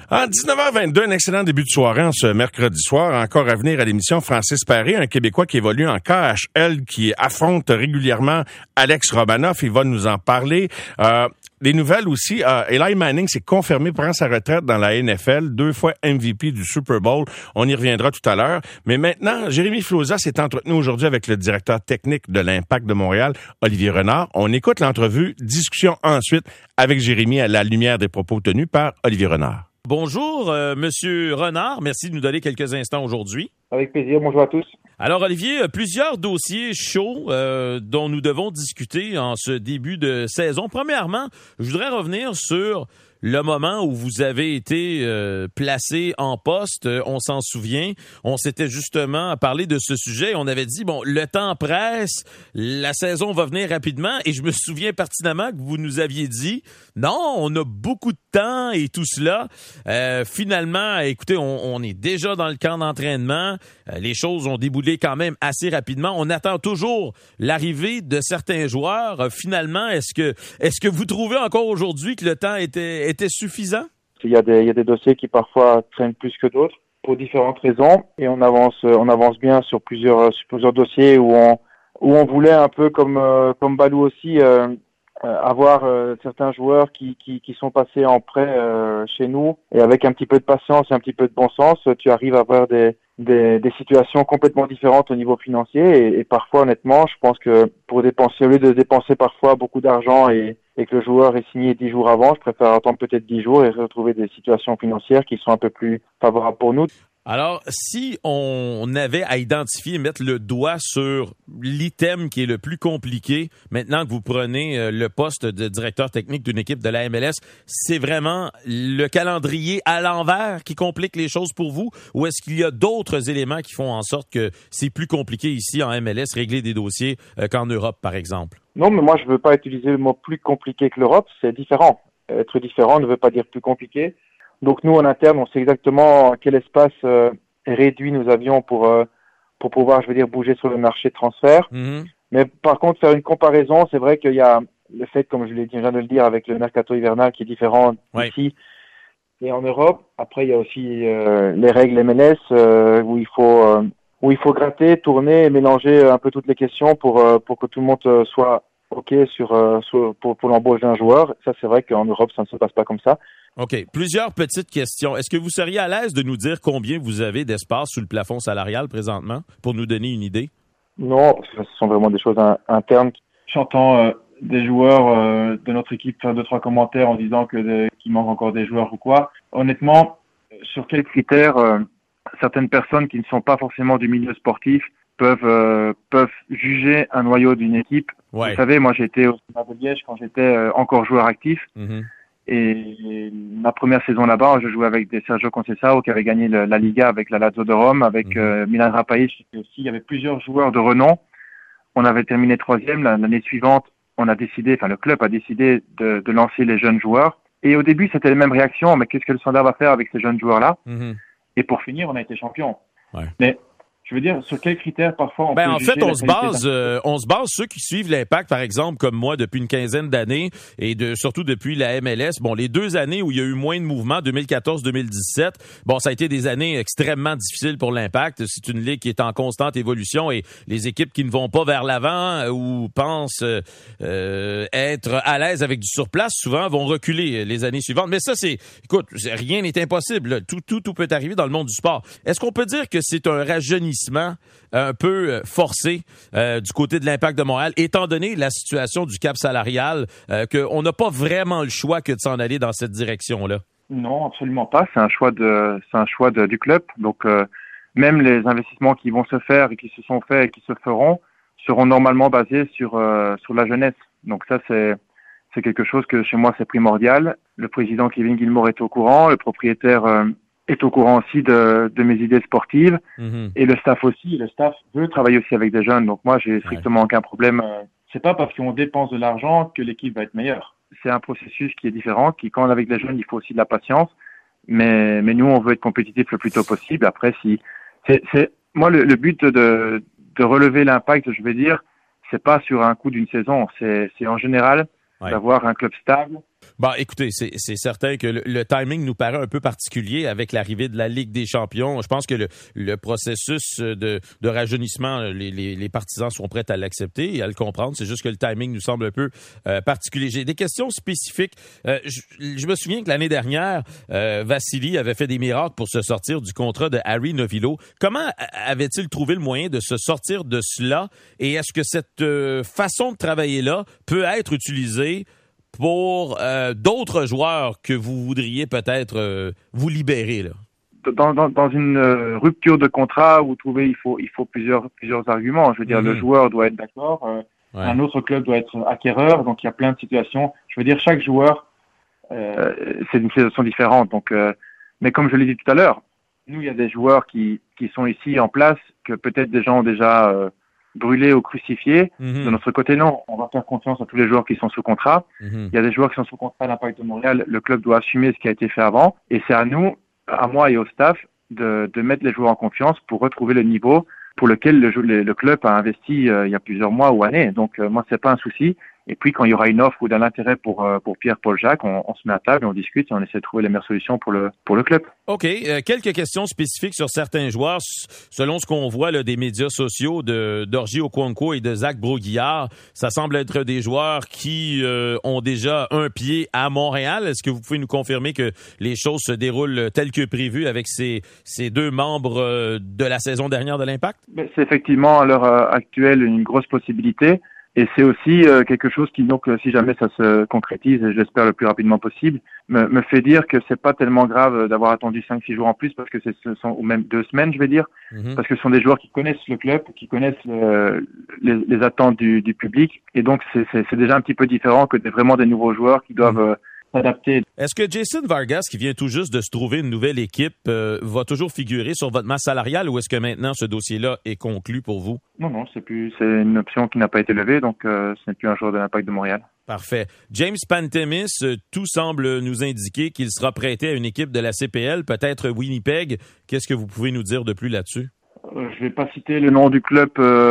En 19h22, un excellent début de soirée en ce mercredi soir. Encore à venir à l'émission Francis Paré, un Québécois qui évolue en KHL, qui affronte régulièrement Alex Romanoff. Il va nous en parler. Des nouvelles aussi. Eli Manning s'est confirmé, prend sa retraite dans la NFL, 2 fois MVP du Super Bowl. On y reviendra tout à l'heure. Mais maintenant, Jérémy Filosa s'est entretenu aujourd'hui avec le directeur technique de l'Impact de Montréal, Olivier Renard. On écoute l'entrevue. Discussion ensuite avec Jérémy à la lumière des propos tenus par Olivier Renard. Bonjour, Monsieur Renard. Merci de nous donner quelques instants aujourd'hui. Avec plaisir. Bonjour à tous. Alors, Olivier, plusieurs dossiers chauds dont nous devons discuter en ce début de saison. Premièrement, je voudrais revenir sur le moment où vous avez été placé en poste. On s'en souvient. On s'était justement parlé de ce sujet. On avait dit, bon, le temps presse, la saison va venir rapidement. Et je me souviens pertinemment que vous nous aviez dit, non, on a beaucoup de temps et tout cela. Finalement, écoutez, on est déjà dans le camp d'entraînement. Les choses ont déboulé quand même assez rapidement. On attend toujours l'arrivée de certains joueurs. Finalement, est-ce que vous trouvez encore aujourd'hui que le temps était suffisant? Il y a des dossiers qui parfois traînent plus que d'autres pour différentes raisons et on avance bien sur plusieurs dossiers où on voulait un peu comme Balou aussi avoir certains joueurs qui sont passés en prêt chez nous et avec un petit peu de patience et un petit peu de bon sens, tu arrives à avoir des situations complètement différentes au niveau financier et parfois honnêtement, je pense que pour dépenser, au lieu de dépenser parfois beaucoup d'argent et que le joueur est signé 10 jours avant, je préfère attendre peut-être 10 jours et retrouver des situations financières qui sont un peu plus favorables pour nous. Alors, si on avait à identifier, mettre le doigt sur l'item qui est le plus compliqué, maintenant que vous prenez le poste de directeur technique d'une équipe de la MLS, c'est vraiment le calendrier à l'envers qui complique les choses pour vous? Ou est-ce qu'il y a d'autres éléments qui font en sorte que c'est plus compliqué ici en MLS, régler des dossiers qu'en Europe, par exemple? Non, mais moi, je veux pas utiliser le mot plus compliqué que l'Europe, c'est différent. Être différent ne veut pas dire plus compliqué. Donc nous, en interne, on sait exactement quel espace réduit nous avions pour pouvoir, je veux dire, bouger sur le marché de transfert. Mm-hmm. Mais par contre, faire une comparaison, c'est vrai qu'il y a le fait, comme je viens de le dire, avec le mercato hivernal qui est différent ici et en Europe. Après, il y a aussi les règles MLS où il faut gratter, tourner et mélanger un peu toutes les questions pour que tout le monde soit OK pour l'embauche d'un joueur. Ça, c'est vrai qu'en Europe, ça ne se passe pas comme ça. OK. Plusieurs petites questions. Est-ce que vous seriez à l'aise de nous dire combien vous avez d'espace sous le plafond salarial présentement pour nous donner une idée? Non, ce sont vraiment des choses internes. J'entends des joueurs de notre équipe faire 2-3 commentaires en disant qu'il manque encore des joueurs ou quoi. Honnêtement, sur quels critères certaines personnes qui ne sont pas forcément du milieu sportif peuvent juger un noyau d'une équipe. Ouais. Vous savez, moi j'ai été au Stade de Liège quand j'étais encore joueur actif. Mm-hmm. Et ma première saison là-bas, je jouais avec des Sergio Conceição qui avait gagné la Liga avec la Lazio de Rome, avec Milan Rapaić aussi. Il y avait plusieurs joueurs de renom. On avait terminé 3e. L'année suivante, le club a décidé de lancer les jeunes joueurs. Et au début, c'était les mêmes réactions. Mais qu'est-ce que le Standard va faire avec ces jeunes joueurs-là? Et pour finir, on a été champion. Ouais. Mais je veux dire, sur quels critères parfois on peut en fait, on se base ceux qui suivent l'Impact, par exemple, comme moi, depuis une quinzaine d'années, et surtout depuis la MLS. Bon, les 2 années où il y a eu moins de mouvements, 2014-2017, bon, ça a été des années extrêmement difficiles pour l'Impact. C'est une ligue qui est en constante évolution et les équipes qui ne vont pas vers l'avant ou pensent être à l'aise avec du surplace, souvent vont reculer les années suivantes. Mais ça, rien n'est impossible. Là. Tout peut arriver dans le monde du sport. Est-ce qu'on peut dire que c'est un rajeunissement un peu forcé du côté de l'Impact de Montréal, étant donné la situation du cap salarial, qu'on n'a pas vraiment le choix que de s'en aller dans cette direction-là? Non, absolument pas. C'est un choix du club. Donc, même les investissements qui vont se faire et qui se sont faits et qui se feront seront normalement basés sur la jeunesse. Donc ça, c'est quelque chose que chez moi, c'est primordial. Le président Kevin Gilmour est au courant, le propriétaire est au courant aussi de mes idées sportives et le staff aussi. Le staff veut travailler aussi avec des jeunes. Donc moi, j'ai strictement aucun problème. C'est pas parce qu'on dépense de l'argent que l'équipe va être meilleure. C'est un processus qui est différent, qui quand on est avec des jeunes, il faut aussi de la patience. Mais nous, on veut être compétitif le plus tôt possible. Après, moi, le but de relever l'Impact, je vais dire, c'est pas sur un coup d'une saison. C'est en général d'avoir un club stable Bon, écoutez, c'est certain que le timing nous paraît un peu particulier avec l'arrivée de la Ligue des champions. Je pense que le processus de rajeunissement, les partisans sont prêts à l'accepter et à le comprendre. C'est juste que le timing nous semble un peu particulier. J'ai des questions spécifiques. Je me souviens que l'année dernière, Vassili avait fait des miracles pour se sortir du contrat de Harry Novillo. Comment avait-il trouvé le moyen de se sortir de cela? Et est-ce que cette façon de travailler-là peut être utilisée pour d'autres joueurs que vous voudriez peut-être vous libérer, là? Dans une rupture de contrat, vous trouvez il faut plusieurs arguments. Je veux dire, le joueur doit être d'accord, un autre club doit être acquéreur, donc il y a plein de situations. Je veux dire, chaque joueur, c'est une situation différente. Donc, mais comme je l'ai dit tout à l'heure, nous, il y a des joueurs qui sont ici en place, que peut-être des gens ont déjà brûlés ou crucifiés. De notre côté, non. On va faire confiance à tous les joueurs qui sont sous contrat. Il y a des joueurs qui sont sous contrat à l'Impact de Montréal. Le club doit assumer ce qui a été fait avant. Et c'est à nous, à moi et au staff, de mettre les joueurs en confiance pour retrouver le niveau pour lequel le club a investi il y a plusieurs mois ou années. Donc, moi, c'est pas un souci. Et puis, quand il y aura une offre ou d'un intérêt pour Pierre-Paul Jacques, on se met à table et on discute et on essaie de trouver les meilleures solutions pour le club. OK. Quelques questions spécifiques sur certains joueurs. Selon ce qu'on voit là, des médias sociaux d'Orji Okonkwo et de Zach Brault-Guillard, ça semble être des joueurs qui ont déjà un pied à Montréal. Est-ce que vous pouvez nous confirmer que les choses se déroulent telles que prévues avec ces deux membres de la saison dernière de l'Impact? C'est effectivement à l'heure actuelle une grosse possibilité. Et c'est aussi quelque chose qui, donc, si jamais ça se concrétise, et j'espère le plus rapidement possible, me fait dire que c'est pas tellement grave d'avoir attendu 5-6 jours en plus, parce que ou même 2 semaines, je vais dire, parce que ce sont des joueurs qui connaissent le club, qui connaissent les attentes du public, et donc c'est déjà un petit peu différent que vraiment des nouveaux joueurs qui doivent s'adapter. Est-ce que Jason Vargas, qui vient tout juste de se trouver une nouvelle équipe, va toujours figurer sur votre masse salariale, ou est-ce que maintenant ce dossier-là est conclu pour vous? Non, c'est une option qui n'a pas été levée, donc ce n'est plus un joueur de l'Impact de Montréal. Parfait. James Pantemis, tout semble nous indiquer qu'il sera prêté à une équipe de la CPL, peut-être Winnipeg. Qu'est-ce que vous pouvez nous dire de plus là-dessus? Je vais pas citer le nom du club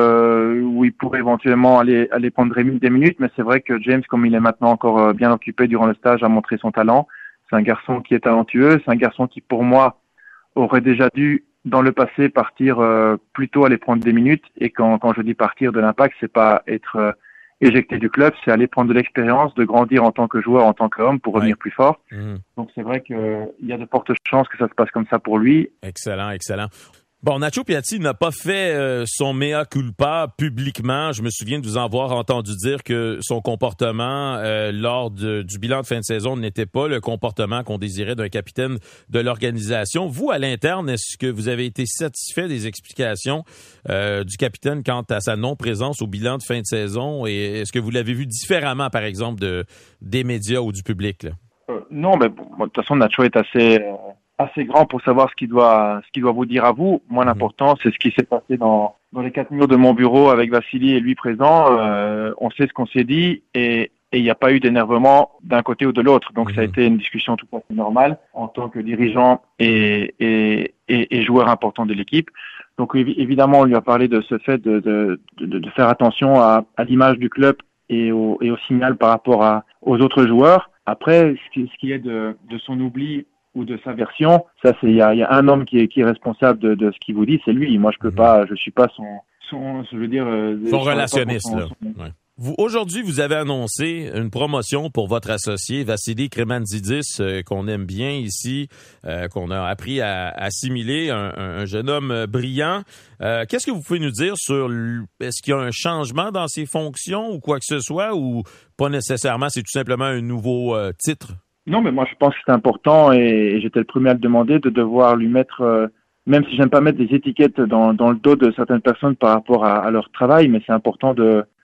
où il pourrait éventuellement aller prendre des minutes, mais c'est vrai que James, comme il est maintenant encore bien occupé durant le stage, a montré son talent. C'est un garçon qui est talentueux, c'est un garçon qui, pour moi, aurait déjà dû, dans le passé, partir plutôt aller prendre des minutes. Et quand je dis partir de l'Impact, c'est pas être éjecté du club, c'est aller prendre de l'expérience, de grandir en tant que joueur, en tant qu'homme, pour revenir plus fort. Donc c'est vrai qu'il y a de fortes chances que ça se passe comme ça pour lui. Excellent. Bon, Nacho Piatti n'a pas fait son mea culpa publiquement. Je me souviens de vous en avoir entendu dire que son comportement lors du bilan de fin de saison n'était pas le comportement qu'on désirait d'un capitaine de l'organisation. Vous, à l'interne, est-ce que vous avez été satisfait des explications du capitaine quant à sa non-présence au bilan de fin de saison? Et est-ce que vous l'avez vu différemment, par exemple, des médias ou du public, là? Non, mais bon, de toute façon, Nacho est assez grand pour savoir ce qu'il doit vous dire à vous. Moi, l'important, c'est ce qui s'est passé dans les 4 murs de mon bureau avec Vassili et lui présent. On sait ce qu'on s'est dit et il n'y a pas eu d'énervement d'un côté ou de l'autre. Donc, ça a été une discussion tout à fait normale en tant que dirigeant et joueur important de l'équipe. Donc, évidemment, on lui a parlé de ce fait de faire attention à l'image du club et au signal par rapport aux autres joueurs. Après, ce qui est de son oubli ou de sa version, ça il y a un homme qui est responsable de ce qu'il vous dit, c'est lui. Moi je suis pas son relationniste là. Ouais. Aujourd'hui, vous avez annoncé une promotion pour votre associé Vassili Kremanzidis, qu'on aime bien ici, qu'on a appris à assimiler, un jeune homme brillant. Qu'est-ce que vous pouvez nous dire sur est-ce qu'il y a un changement dans ses fonctions ou quoi que ce soit, ou pas nécessairement, c'est tout simplement un nouveau titre? Non, mais moi je pense que c'est important et j'étais le premier à le demander de devoir lui mettre, même si j'aime pas mettre des étiquettes dans le dos de certaines personnes par rapport à leur travail, mais c'est important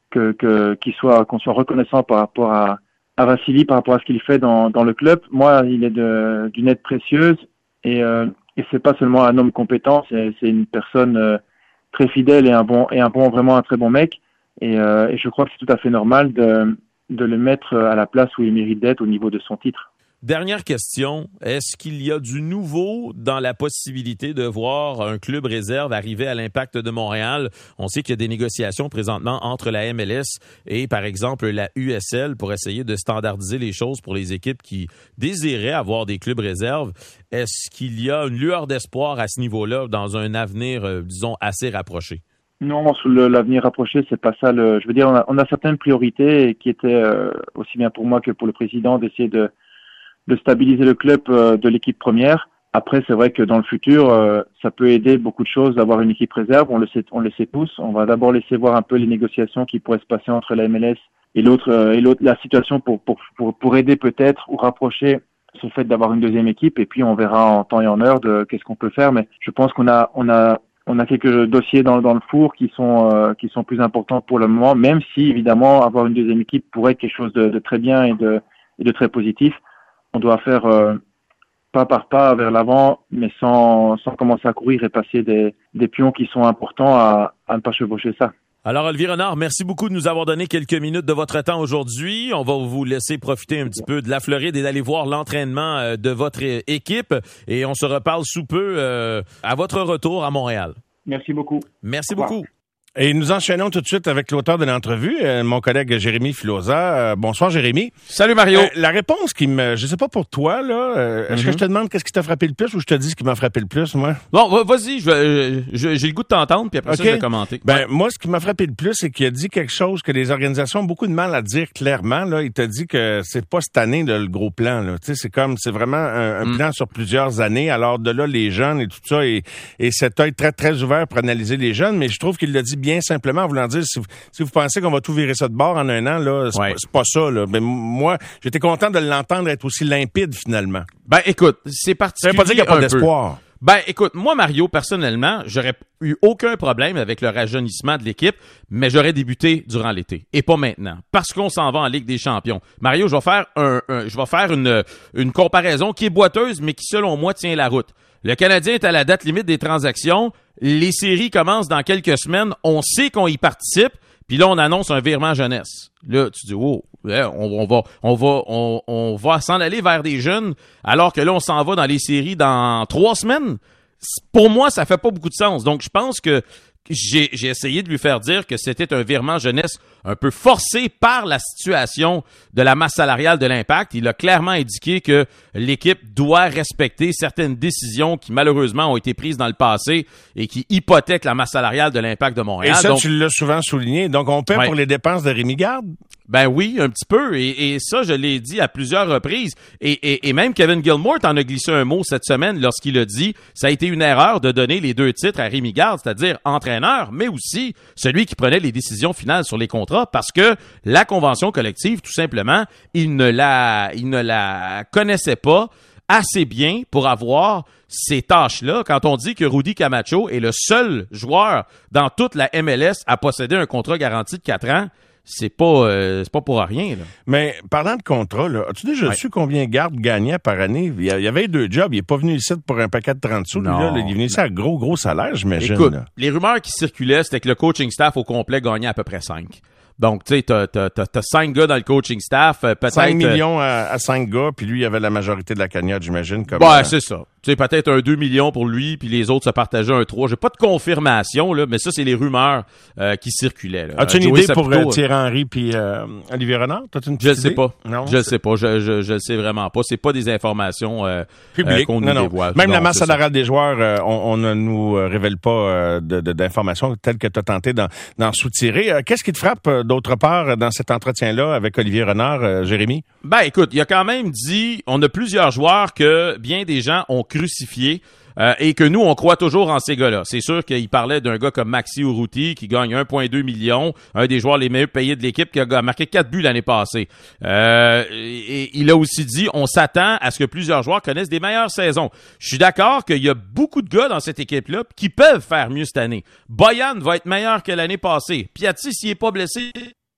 qu'on soit reconnaissant par rapport à Vassili, par rapport à ce qu'il fait dans le club. Moi, il est d'une aide précieuse et c'est pas seulement un homme compétent, c'est une personne très fidèle et vraiment un très bon mec. Et je crois que c'est tout à fait normal de le mettre à la place où il mérite d'être au niveau de son titre. Dernière question, est-ce qu'il y a du nouveau dans la possibilité de voir un club réserve arriver à l'Impact de Montréal? On sait qu'il y a des négociations présentement entre la MLS et, par exemple, la USL pour essayer de standardiser les choses pour les équipes qui désiraient avoir des clubs réserves. Est-ce qu'il y a une lueur d'espoir à ce niveau-là dans un avenir, disons, assez rapproché? Non, sur l'avenir rapproché, c'est pas ça. Je veux dire, on a certaines priorités qui étaient aussi bien pour moi que pour le président d'essayer de stabiliser le club de l'équipe première. Après, c'est vrai que dans le futur, ça peut aider beaucoup de choses d'avoir une équipe réserve. On le sait tous. On va d'abord laisser voir un peu les négociations qui pourraient se passer entre la MLS et l'autre, la situation pour aider peut-être ou rapprocher ce fait d'avoir une deuxième équipe. Et puis, on verra en temps et en heure de qu'est-ce qu'on peut faire. Mais je pense qu'on a quelques dossiers dans le four qui sont plus importants pour le moment, même si, évidemment, avoir une deuxième équipe pourrait être quelque chose de très bien et de très positif. On doit faire pas par pas vers l'avant, mais sans commencer à courir et passer des pions qui sont importants à ne pas chevaucher ça. Alors, Olivier Renard, merci beaucoup de nous avoir donné quelques minutes de votre temps aujourd'hui. On va vous laisser profiter un petit peu de la Floride et d'aller voir l'entraînement de votre équipe. Et on se reparle sous peu à votre retour à Montréal. Merci beaucoup. Merci beaucoup. Et nous enchaînons tout de suite avec l'auteur de l'entrevue, mon collègue Jérémy Filosa. Bonsoir, Jérémy. Salut, Mario. La réponse je sais pas pour toi, là, est-ce que je te demande qu'est-ce qui t'a frappé le plus ou je te dis ce qui m'a frappé le plus, moi? Bon, vas-y, j'ai le goût de t'entendre, puis après ça, je vais commenter. Moi, ce qui m'a frappé le plus, c'est qu'il a dit quelque chose que les organisations ont beaucoup de mal à dire clairement, là. Il t'a dit que c'est pas cette année, là, le gros plan, là. Tu sais, c'est vraiment un plan sur plusieurs années. Alors, de là, les jeunes et tout ça, et cet œil très, très ouvert pour analyser les jeunes, mais je trouve qu'il l'a dit bien simplement en voulant dire, si vous pensez qu'on va tout virer ça de bord en un an, là, c'est pas ça, là. Mais moi, j'étais content de l'entendre être aussi limpide, finalement. Écoute, c'est particulier. Ça veut pas dire qu'il n'y a pas d'espoir. Écoute, moi, Mario, personnellement, j'aurais eu aucun problème avec le rajeunissement de l'équipe, mais j'aurais débuté durant l'été et pas maintenant, parce qu'on s'en va en Ligue des Champions. Mario, je vais faire une comparaison qui est boiteuse, mais qui, selon moi, tient la route. Le Canadien est à la date limite des transactions. Les séries commencent dans quelques semaines. On sait qu'on y participe. Puis là, on annonce un virement jeunesse. Là, tu dis, oh, on va s'en aller vers des jeunes, alors que là, on s'en va dans les séries dans 3 semaines. Pour moi, ça fait pas beaucoup de sens. Donc, je pense que j'ai essayé de lui faire dire que c'était un virement jeunesse un peu forcé par la situation de la masse salariale de l'Impact. Il a clairement indiqué que l'équipe doit respecter certaines décisions qui malheureusement ont été prises dans le passé et qui hypothèquent la masse salariale de l'Impact de Montréal. Et ça, tu l'as souvent souligné. Donc, on paie pour les dépenses de Rémi Garde? Ben oui, un petit peu. Et ça, je l'ai dit à plusieurs reprises. Et même Kevin Gilmour t'en a glissé un mot cette semaine lorsqu'il a dit ça a été une erreur de donner les 2 titres à Rémi Garde, c'est-à-dire entraîneur, mais aussi celui qui prenait les décisions finales sur les contrats, parce que la convention collective, tout simplement, il ne la connaissait pas assez bien pour avoir ces tâches-là. Quand on dit que Rudy Camacho est le seul joueur dans toute la MLS à posséder un contrat garanti de 4 ans, c'est pas pour rien, là. Mais parlant de contrat, là, as-tu déjà su combien Garde gagnait par année? Il y avait 2 jobs. Il est pas venu ici pour un paquet de 30 sous. Là, il est venu ici à gros salaire, j'imagine. Écoute, là. Les rumeurs qui circulaient, c'était que le coaching staff au complet gagnait à peu près 5. Donc, tu sais, t'as 5 gars dans le coaching staff, peut-être... 5 millions à 5 gars, puis lui, il avait la majorité de la cagnotte, j'imagine. C'est ça. Tu sais, peut-être un 2 millions pour lui, puis les autres se partageaient un 3. J'ai pas de confirmation, là, mais ça, c'est les rumeurs qui circulaient. Là. As-tu une idée pour Thierry Henry puis Olivier Renard? T'as une petite idée? Je sais pas. Non, je sais pas. Je le sais vraiment pas. C'est pas des informations publiques qu'on nous dévoile. Même la masse salariale des joueurs, on ne nous révèle pas d'informations telles que tu as tenté d'en soutirer. Qu'est-ce qui te frappe d'autre part dans cet entretien-là avec Olivier Renard, Jérémy? Écoute, il a quand même dit, on a plusieurs joueurs que bien des gens ont crucifié et que nous, on croit toujours en ces gars-là. C'est sûr qu'il parlait d'un gars comme Maxi Urruti qui gagne 1,2 million, un des joueurs les mieux payés de l'équipe qui a marqué 4 buts l'année passée. Et il a aussi dit, on s'attend à ce que plusieurs joueurs connaissent des meilleures saisons. Je suis d'accord qu'il y a beaucoup de gars dans cette équipe-là qui peuvent faire mieux cette année. Boyan va être meilleur que l'année passée. Piatti, s'il est pas blessé...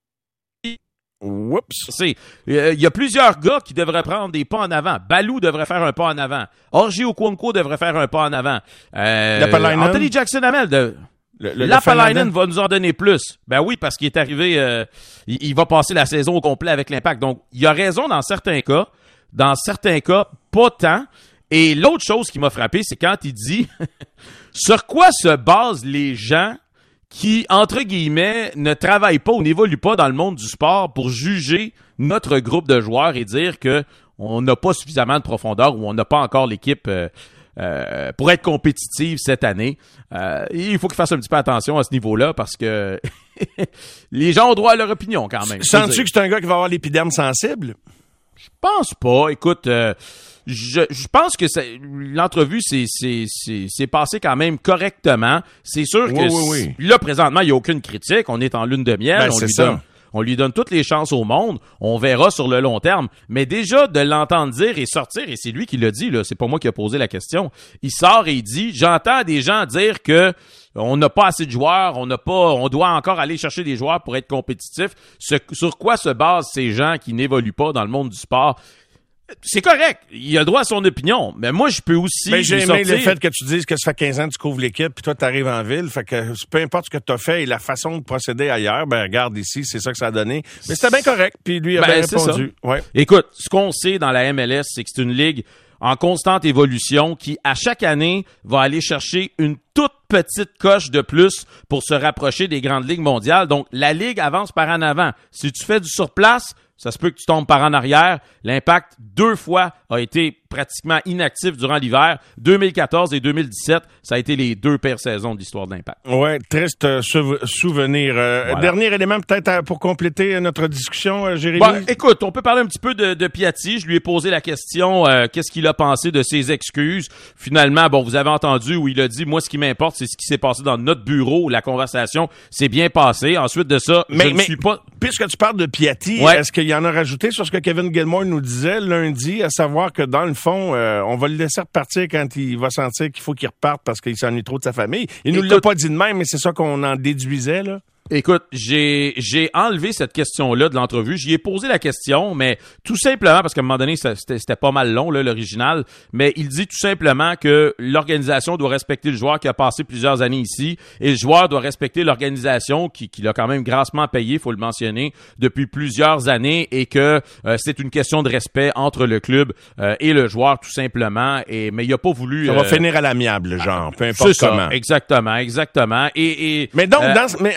Oups. Il y a plusieurs gars qui devraient prendre des pas en avant. Balou devrait faire un pas en avant. Orji Okonkwo devrait faire un pas en avant. Anthony Jackson-Hamel Lapalainen va nous en donner plus. Ben oui, parce qu'il est arrivé, il va passer la saison au complet avec l'Impact. Donc, il y a raison dans certains cas Dans certains cas, pas tant. Et l'autre chose qui m'a frappé, c'est quand il dit sur quoi se basent les gens qui, entre guillemets, ne travaillent pas ou n'évoluent pas dans le monde du sport pour juger notre groupe de joueurs et dire que on n'a pas suffisamment de profondeur ou on n'a pas encore l'équipe pour être compétitive cette année. Il faut qu'ils fassent un petit peu attention à ce niveau-là parce que les gens ont droit à leur opinion quand même. Sens-tu que c'est un gars qui va avoir l'épiderme sensible? Je pense pas. Écoute, je pense que l'entrevue c'est passé quand même correctement. C'est sûr que là, présentement, il n'y a aucune critique. On est en lune de miel. On lui donne toutes les chances au monde. On verra sur le long terme. Mais déjà, de l'entendre dire et sortir, et c'est lui qui l'a dit, là, c'est pas moi qui a posé la question. Il sort et il dit, j'entends des gens dire que on n'a pas assez de joueurs, on doit encore aller chercher des joueurs pour être compétitif. Sur quoi se basent ces gens qui n'évoluent pas dans le monde du sport? C'est correct. Il a le droit à son opinion. Mais moi, je peux aussi. Mais j'ai aimé le fait que tu dises que ça fait 15 ans que tu couvres l'équipe, puis toi, tu arrives en ville. Fait que peu importe ce que tu as fait et la façon de procéder ailleurs, ben regarde ici, c'est ça que ça a donné. Mais c'était bien correct. Puis lui a bien répondu. Ouais. Écoute, ce qu'on sait dans la MLS, c'est que c'est une ligue en constante évolution qui, à chaque année, va aller chercher une toute petite coche de plus pour se rapprocher des grandes ligues mondiales. Donc, la ligue avance par en avant. Si tu fais du surplace, ça se peut que tu tombes par en arrière. L'Impact, 2 fois, a été pratiquement inactif durant l'hiver. 2014 et 2017, ça a été les 2 pires saisons de l'histoire de l'Impact. Ouais, triste souvenir. Voilà. Dernier élément peut-être pour compléter notre discussion, Jérémy? Bon, écoute, on peut parler un petit peu de Piatti. Je lui ai posé la question, qu'est-ce qu'il a pensé de ses excuses. Finalement, bon, vous avez entendu où il a dit, moi, ce qui m'importe, c'est ce qui s'est passé dans notre bureau. La conversation s'est bien passée. Ensuite de ça, je ne suis pas... Puisque tu parles de Piatti, est-ce qu'il y en a rajouté sur ce que Kevin Gilmore nous disait lundi, à savoir que dans le fond, on va le laisser repartir quand il va sentir qu'il faut qu'il reparte parce qu'il s'ennuie trop de sa famille. Il nous l'a pas dit de même, mais c'est ça qu'on en déduisait, là. Écoute, j'ai enlevé cette question-là de l'entrevue. J'y ai posé la question, mais tout simplement, parce qu'à un moment donné, c'était pas mal long, là, l'original, mais il dit tout simplement que l'organisation doit respecter le joueur qui a passé plusieurs années ici, et le joueur doit respecter l'organisation qui l'a quand même grassement payé, faut le mentionner, depuis plusieurs années, et que c'est une question de respect entre le club et le joueur, tout simplement. Mais il a pas voulu... Ça va finir à l'amiable, genre, peu importe comment. Exactement. Mais donc, mais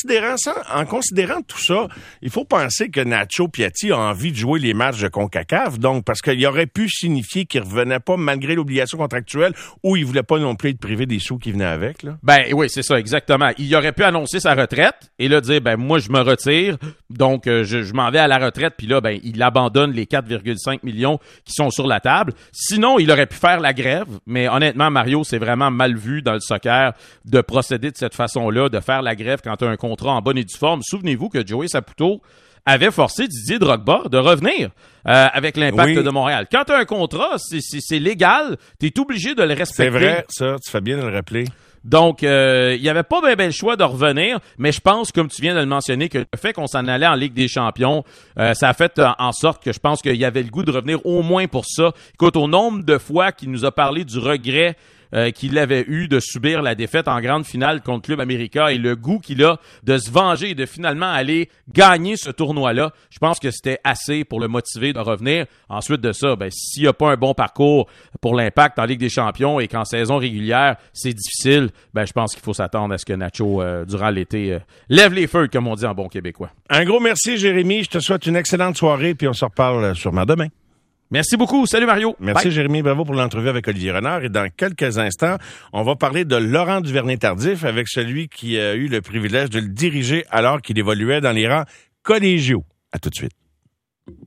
en considérant tout ça, il faut penser que Nacho Piatti a envie de jouer les matchs de CONCACAF, donc parce qu'il aurait pu signifier qu'il revenait pas malgré l'obligation contractuelle ou il voulait pas non plus être privé des sous qui venaient avec, là. Ben oui, c'est ça, exactement. Il aurait pu annoncer sa retraite et là dire, ben moi je me retire, donc je m'en vais à la retraite, puis là, ben il abandonne les 4,5 millions qui sont sur la table. Sinon, il aurait pu faire la grève, mais honnêtement, Mario, c'est vraiment mal vu dans le soccer de procéder de cette façon-là, de faire la grève quand tu as un contrat en bonne et due forme. Souvenez-vous que Joey Saputo avait forcé Didier Drogba de revenir avec l'Impact de Montréal. Quand tu as un contrat, c'est légal, tu es obligé de le respecter. C'est vrai, ça, tu fais bien de le rappeler. Donc, il y avait pas bien le choix de revenir, mais je pense, comme tu viens de le mentionner, que le fait qu'on s'en allait en Ligue des Champions, ça a fait en sorte que je pense qu'il y avait le goût de revenir au moins pour ça. Écoute, au nombre de fois qu'il nous a parlé du regret qu'il avait eu de subir la défaite en grande finale contre Club América et le goût qu'il a de se venger et de finalement aller gagner ce tournoi-là, je pense que c'était assez pour le motiver de revenir. Ensuite de ça, ben s'il n'y a pas un bon parcours pour l'Impact en Ligue des Champions et qu'en saison régulière, c'est difficile, ben je pense qu'il faut s'attendre à ce que Nacho, durant l'été, lève les feux, comme on dit en bon québécois. Un gros merci, Jérémy. Je te souhaite une excellente soirée, puis on se reparle sûrement demain. Merci beaucoup. Salut Mario. Merci Bye. Jérémy. Bravo pour l'entrevue avec Olivier Renard. Et dans quelques instants, on va parler de Laurent Duvernay-Tardif avec celui qui a eu le privilège de le diriger alors qu'il évoluait dans les rangs collégiaux. À tout de suite.